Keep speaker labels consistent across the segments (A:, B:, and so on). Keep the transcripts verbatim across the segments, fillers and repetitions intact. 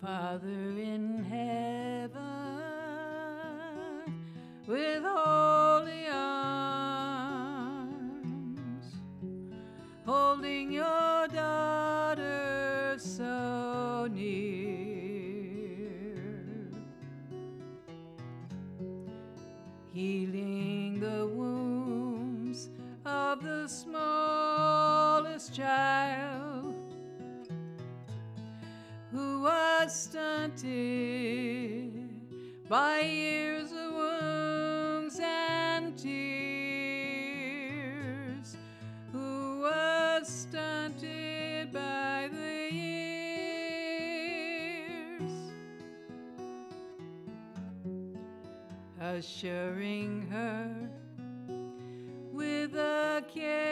A: Father in heaven, with holy arms, holding your daughter so near, healing the wounds of the smallest child who was stunted by years of wounds and tears, who was stunted by the years, assuring her with a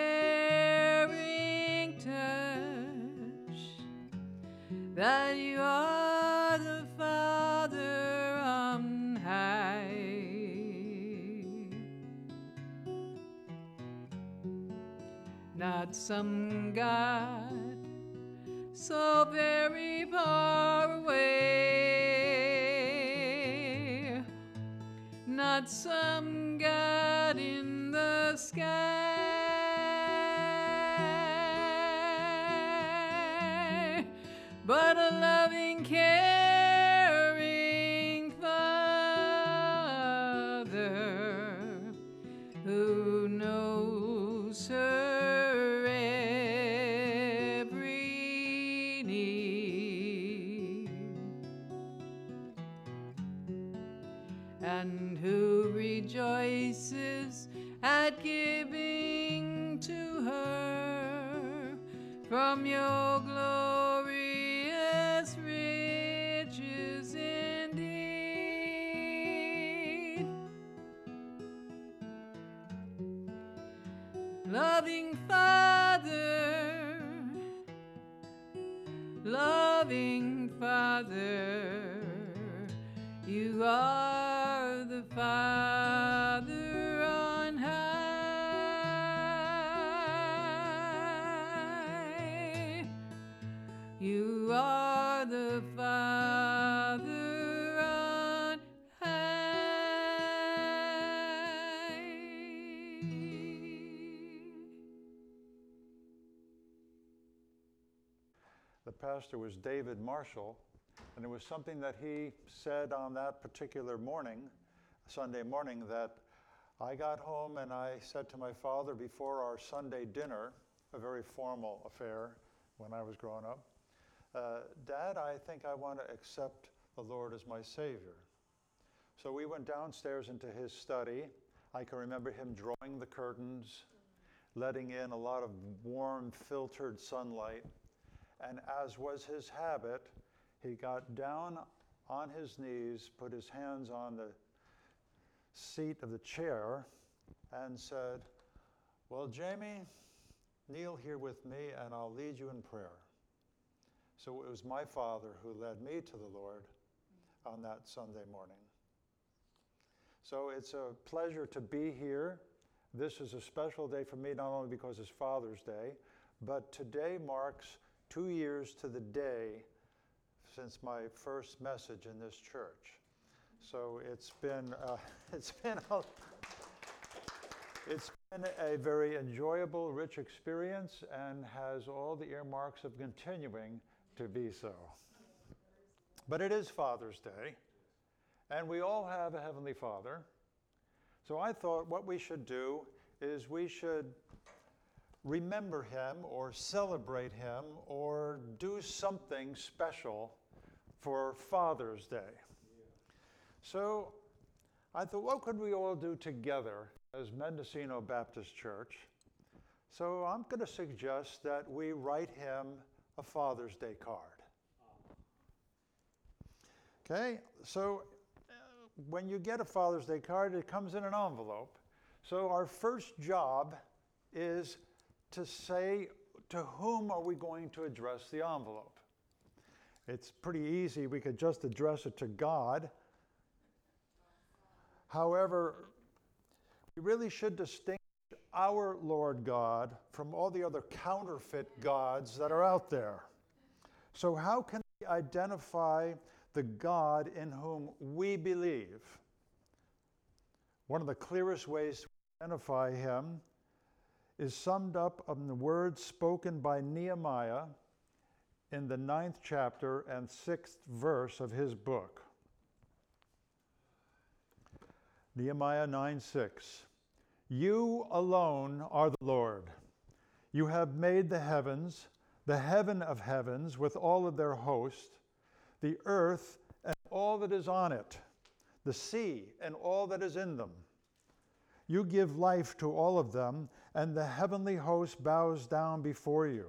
A: caring touch that you are the Father on high. Not some God so very far away, not some God in the sky, but a loving, caring Father who knows her every need, and who rejoices at giving to her from your glorious riches indeed. Loving Father, loving Father, you are the Father on high. You are the Father on high.
B: The pastor was David Marshall, and it was something that he said on that particular morning, Sunday morning, that I got home and I said to my father before our Sunday dinner, a very formal affair when I was growing up, uh, Dad, I think I want to accept the Lord as my Savior. So we went downstairs into his study. I can remember him drawing the curtains, letting in a lot of warm, filtered sunlight. And as was his habit, he got down on his knees, put his hands on the seat of the chair, and said, well, Jamie, kneel here with me and I'll lead you in prayer. So it was my father who led me to the Lord on that Sunday morning. So it's a pleasure to be here. This is a special day for me, not only because it's Father's Day, but today marks two years to the day since my first message in this church. So it's been uh, it's been a, it's been a very enjoyable, rich experience, and has all the earmarks of continuing to be so. But it is Father's Day, and we all have a Heavenly Father. So I thought what we should do is we should remember him or celebrate him or do something special for Father's Day. So I thought, what could we all do together as Mendocino Baptist Church? So I'm going to suggest that we write him a Father's Day card. Okay, so uh, when you get a Father's Day card, it comes in an envelope. So our first job is to say, to whom are we going to address the envelope? It's pretty easy. We could just address it to God. However, we really should distinguish our Lord God from all the other counterfeit gods that are out there. So how can the identify the God in whom we believe. One of the clearest ways to identify him is summed up in the words spoken by Nehemiah in the ninth chapter and sixth verse of his book. Nehemiah nine six. You alone are the Lord. You have made the heavens, the heaven of heavens with all of their host, the earth and all that is on it, the sea and all that is in them. You give life to all of them, and the heavenly host bows down before you.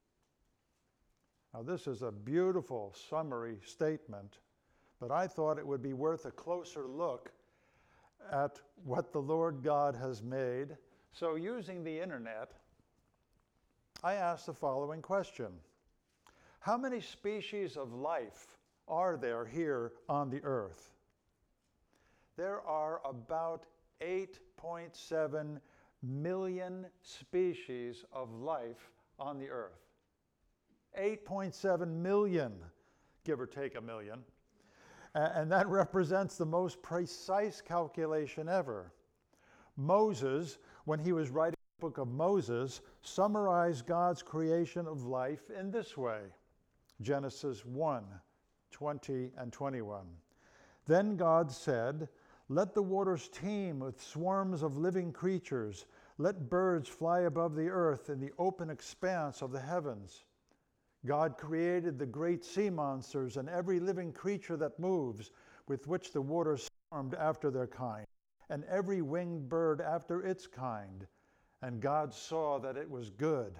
B: Now, this is a beautiful summary statement, but I thought it would be worth a closer look at what the Lord God has made. So, using the internet, I asked the following question. How many species of life are there here on the earth? There are about eight point seven million species of life on the earth. eight point seven million, give or take a million. And that represents the most precise calculation ever. Moses, when he was writing the book of Moses, summarized God's creation of life in this way. Genesis one, twenty and twenty-one. Then God said, let the waters teem with swarms of living creatures. Let birds fly above the earth in the open expanse of the heavens. God created the great sea monsters and every living creature that moves, with which the waters swarmed after their kind, and every winged bird after its kind. And God saw that it was good.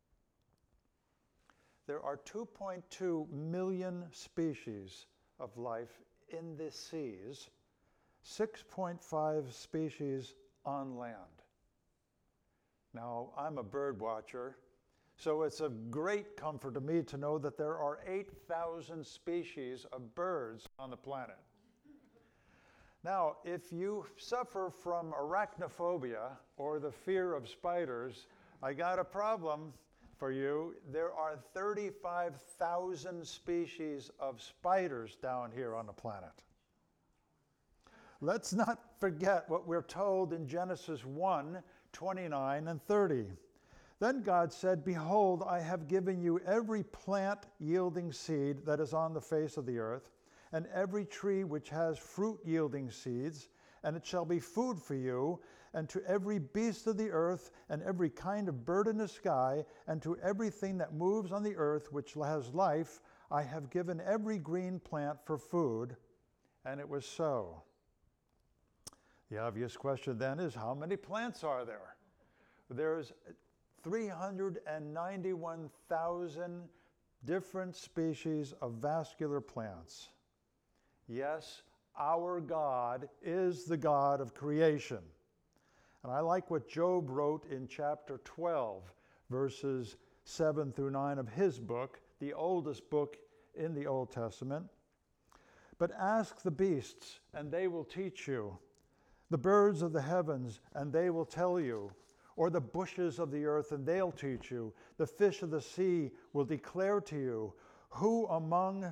B: There are two point two million species of life in the seas, six point five species on land. Now, I'm a bird watcher, so it's a great comfort to me to know that there are eight thousand species of birds on the planet. Now, if you suffer from arachnophobia or the fear of spiders, I got a problem for you. There are thirty-five thousand species of spiders down here on the planet. Let's not forget what we're told in Genesis one, twenty-nine and thirty. Then God said, behold, I have given you every plant yielding seed that is on the face of the earth, and every tree which has fruit yielding seeds, and it shall be food for you, and to every beast of the earth, and every kind of bird in the sky, and to everything that moves on the earth which has life, I have given every green plant for food. And it was so. The obvious question then is, how many plants are there? There's three hundred ninety-one thousand different species of vascular plants. Yes, our God is the God of creation. And I like what Job wrote in chapter twelve, verses seven through nine of his book, the oldest book in the Old Testament. But ask the beasts, and they will teach you, the birds of the heavens, and they will tell you, or the bushes of the earth, and they'll teach you. The fish of the sea will declare to you. Who among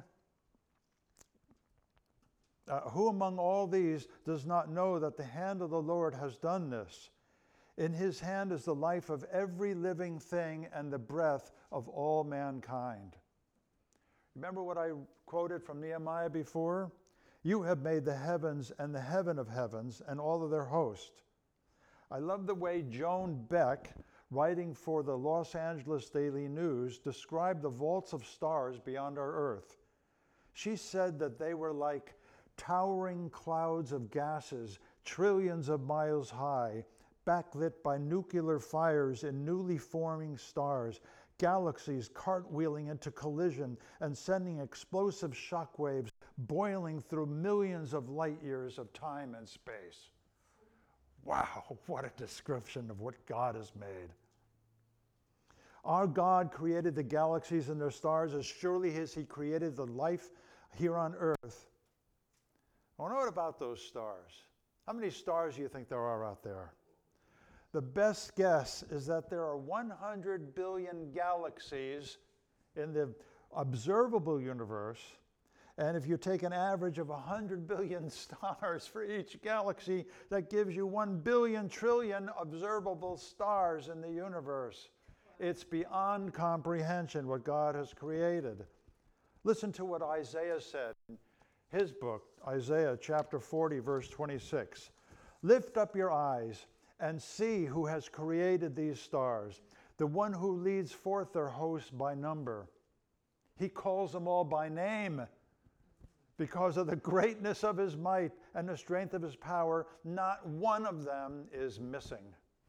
B: uh, who among all these does not know that the hand of the Lord has done this? In his hand is the life of every living thing and the breath of all mankind. Remember what I quoted from Nehemiah before? You have made the heavens and the heaven of heavens and all of their host. I love the way Joan Beck, writing for the Los Angeles Daily News, described the vaults of stars beyond our earth. She said that they were like towering clouds of gases, trillions of miles high, backlit by nuclear fires in newly forming stars, galaxies cartwheeling into collision and sending explosive shockwaves boiling through millions of light years of time and space. Wow, what a description of what God has made. Our God created the galaxies and their stars as surely as he created the life here on earth. Well, what about those stars? How many stars do you think there are out there? The best guess is that there are one hundred billion galaxies in the observable universe. And if you take an average of one hundred billion stars for each galaxy, that gives you one billion trillion observable stars in the universe. It's beyond comprehension what God has created. Listen to what Isaiah said in his book, Isaiah chapter forty, verse twenty-six. Lift up your eyes and see who has created these stars, the one who leads forth their hosts by number. He calls them all by name. Because of the greatness of his might and the strength of his power, not one of them is missing.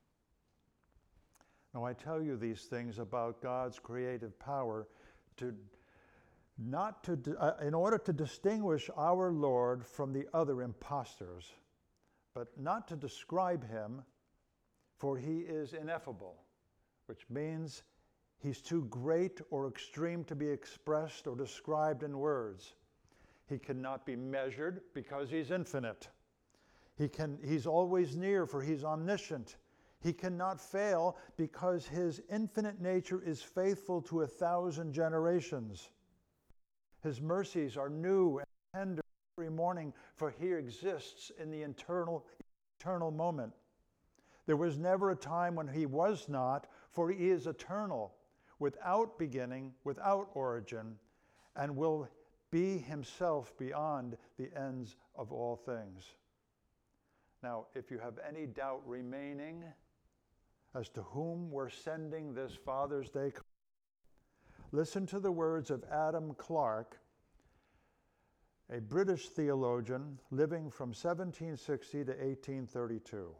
B: Now, I tell you these things about God's creative power to not to, uh, in order to distinguish our Lord from the other impostors, but not to describe him, for he is ineffable, which means he's too great or extreme to be expressed or described in words. He cannot be measured because he's infinite. He can, he's always near, for he's omniscient. He cannot fail because his infinite nature is faithful to a thousand generations. His mercies are new and tender every morning, for he exists in the eternal, eternal moment. There was never a time when he was not, for he is eternal, without beginning, without origin, and will be himself beyond the ends of all things. Now, if you have any doubt remaining as to whom we're sending this Father's Day card, listen to the words of Adam Clarke, a British theologian living from seventeen sixty to eighteen thirty-two.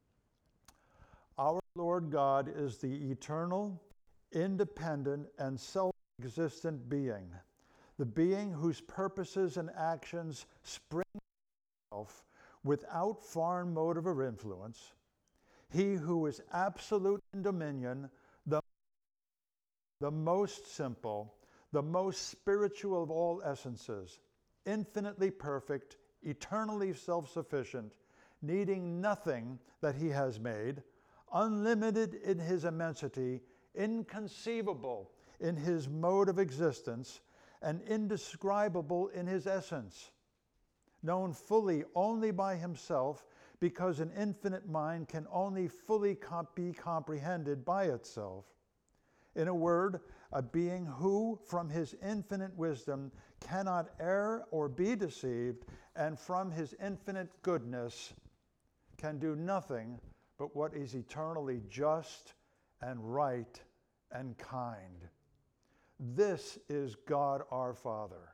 B: Our Lord God is the eternal, independent, and self-existent being, the being whose purposes and actions spring from himself without foreign motive or influence, he who is absolute in dominion, the, the most simple, the most spiritual of all essences, infinitely perfect, eternally self-sufficient, needing nothing that he has made, unlimited in his immensity, inconceivable in his mode of existence, and indescribable in his essence, known fully only by himself, because an infinite mind can only fully comp- be comprehended by itself. In a word, a being who, from his infinite wisdom, cannot err or be deceived, and from his infinite goodness can do nothing but what is eternally just and right and kind. This is God our Father,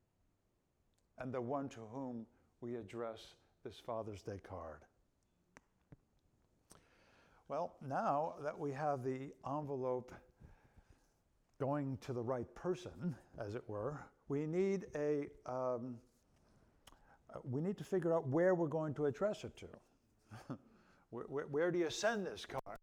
B: and the one to whom we address this Father's Day card. Well, now that we have the envelope going to the right person, as it were, we need a um, we need to figure out where we're going to address it to. where, where, where do you send this card?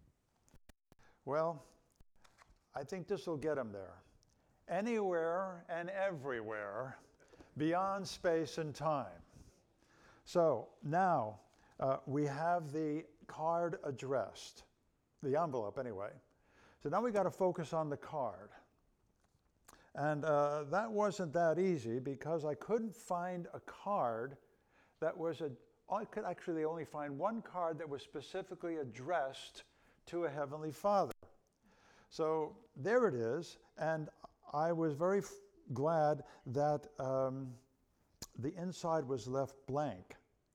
B: Well, I think this will get them there. Anywhere and everywhere beyond space and time. So now uh, we have the card addressed, the envelope anyway. So now we got to focus on the card. And uh, that wasn't that easy because I couldn't find a card that was a, I could actually only find one card that was specifically addressed to a Heavenly Father. So there it is, and I was very f- glad that um, the inside was left blank,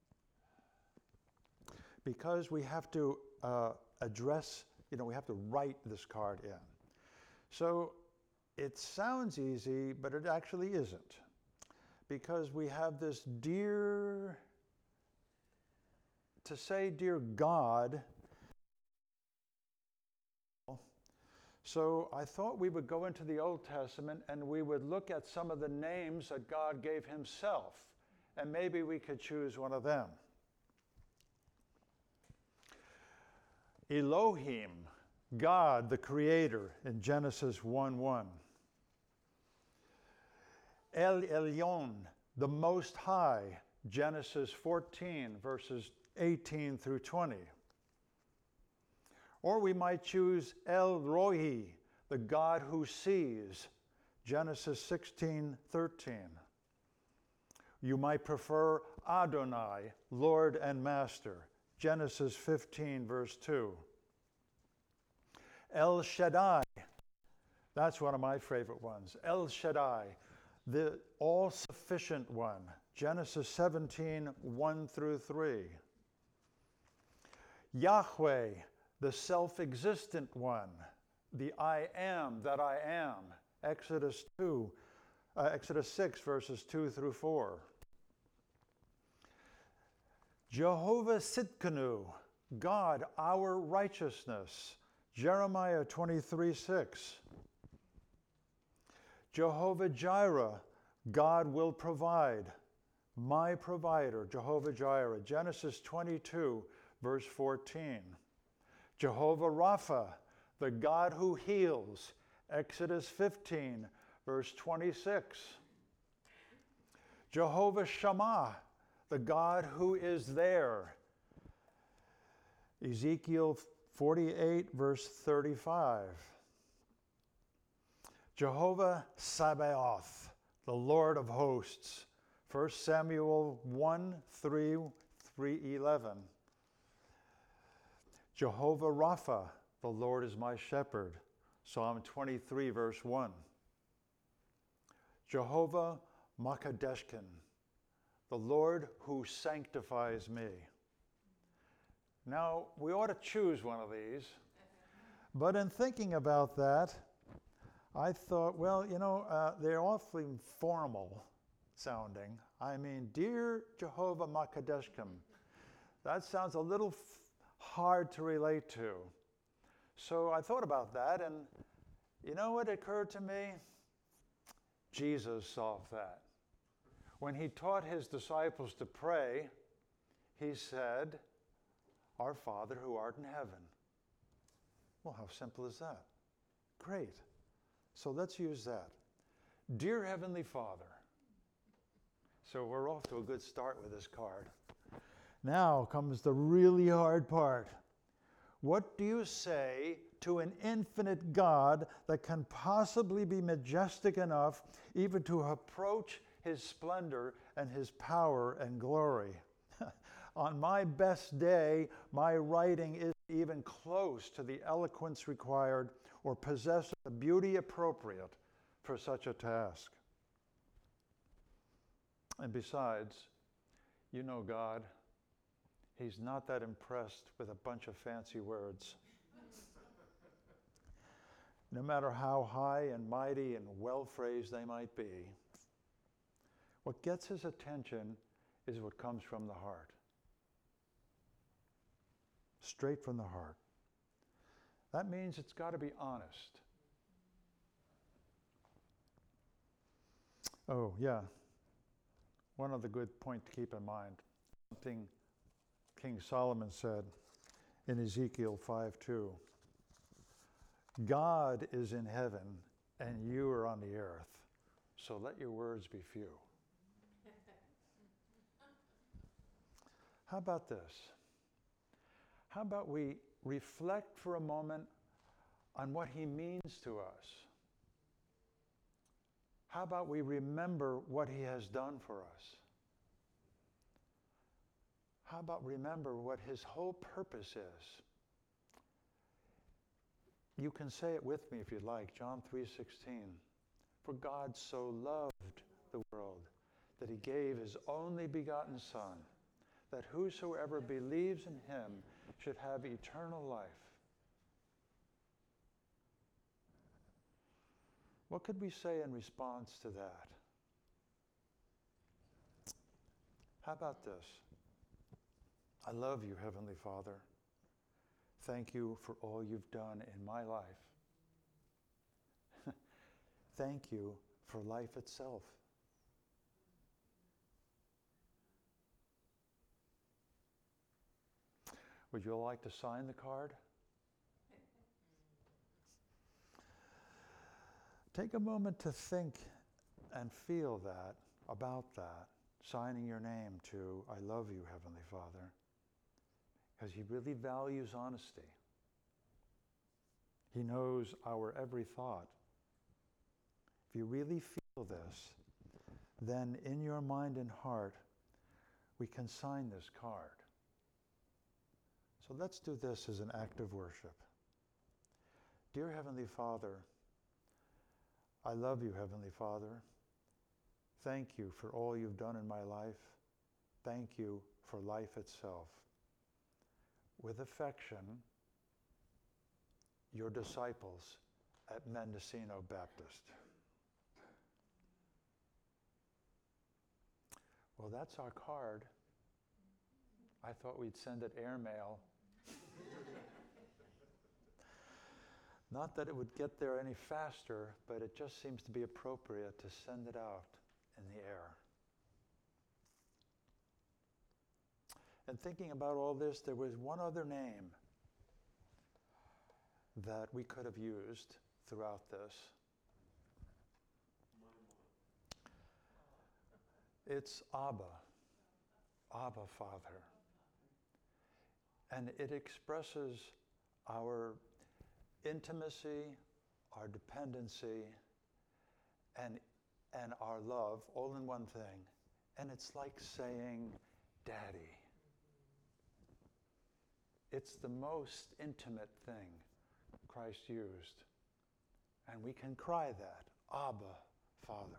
B: because we have to uh, address, you know, we have to write this card in. So it sounds easy, but it actually isn't, because we have this dear, to say dear God. So I thought we would go into the Old Testament and we would look at some of the names that God gave himself, and maybe we could choose one of them. Elohim, God the Creator, in Genesis one one. El Elyon, the Most High, Genesis fourteen, verses eighteen through twenty. Or we might choose El Roi, the God who sees, Genesis sixteen thirteen. You might prefer Adonai, Lord and Master. Genesis fifteen, verse two. El Shaddai, that's one of my favorite ones. El Shaddai, the all-sufficient one. Genesis seventeen, one through three. Yahweh, the self-existent one, the I am that I am. Exodus two, uh, Exodus six, verses two through four. Jehovah Sidkenu, God, our righteousness. Jeremiah twenty-three six. Jehovah Jireh, God will provide. My provider, Jehovah Jireh. Genesis twenty-two, verse fourteen. Jehovah Rapha, the God who heals. Exodus fifteen, verse twenty-six. Jehovah Shammah, the God who is there. Ezekiel forty-eight, verse thirty-five. Jehovah Sabaoth, the Lord of hosts. First Samuel one, three, three eleven. Jehovah Rapha, the Lord is my shepherd. Psalm twenty-three, verse one. Jehovah Makadeshkin, the Lord who sanctifies me. Now, we ought to choose one of these, but in thinking about that, I thought, well, you know, uh, they're awfully formal sounding. I mean, dear Jehovah Makadeshkim, that sounds a little f- hard to relate to. So I thought about that, and you know what occurred to me? Jesus solved that. When he taught his disciples to pray, he said, Our Father who art in heaven. Well, how simple is that? Great. So let's use that. Dear Heavenly Father. So we're off to a good start with this card. Now comes the really hard part. What do you say to an infinite God that can possibly be majestic enough even to approach his splendor and his power and glory? On my best day, my writing isn't even close to the eloquence required or possesses the beauty appropriate for such a task. And besides, you know God, he's not that impressed with a bunch of fancy words. No matter how high and mighty and well-phrased they might be, what gets his attention is what comes from the heart. Straight from the heart. That means it's got to be honest. Oh, yeah. One other good point to keep in mind. Something King Solomon said in Ezekiel five two. God is in heaven and you are on the earth, so let your words be few. How about this? How about we reflect for a moment on what he means to us? How about we remember what he has done for us? How about remember what his whole purpose is? You can say it with me if you'd like. John three sixteen. For God so loved the world that he gave his only begotten Son, that whosoever believes in him should have eternal life. What could we say in response to that? How about this? I love you, Heavenly Father. Thank you for all you've done in my life. Thank you for life itself. Would you all like to sign the card? Take a moment to think and feel that, about that, signing your name to, I love you, Heavenly Father, because he really values honesty. He knows our every thought. if you really feel this, then in your mind and heart, we can sign this card. So let's do this as an act of worship. Dear Heavenly Father, I love you, Heavenly Father. Thank you for all you've done in my life. Thank you for life itself. With affection, your disciples at Mendocino Baptist. Well, that's our card. I thought we'd send it airmail. Not that it would get there any faster, but it just seems to be appropriate to send it out in the air. And thinking about all this, there was one other name that we could have used throughout this. It's Abba, Abba Father. And it expresses our intimacy, our dependency, and, and our love all in one thing. And it's like saying, Daddy. It's the most intimate thing Christ used. And we can cry that, Abba, Father.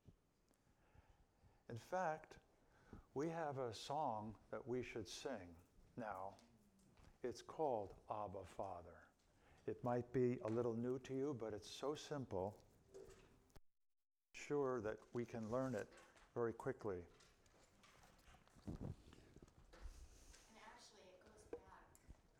B: In fact, we have a song that we should sing now. It's called Abba, Father. It might be a little new to you, but it's so simple. I'm sure that we can learn it very quickly.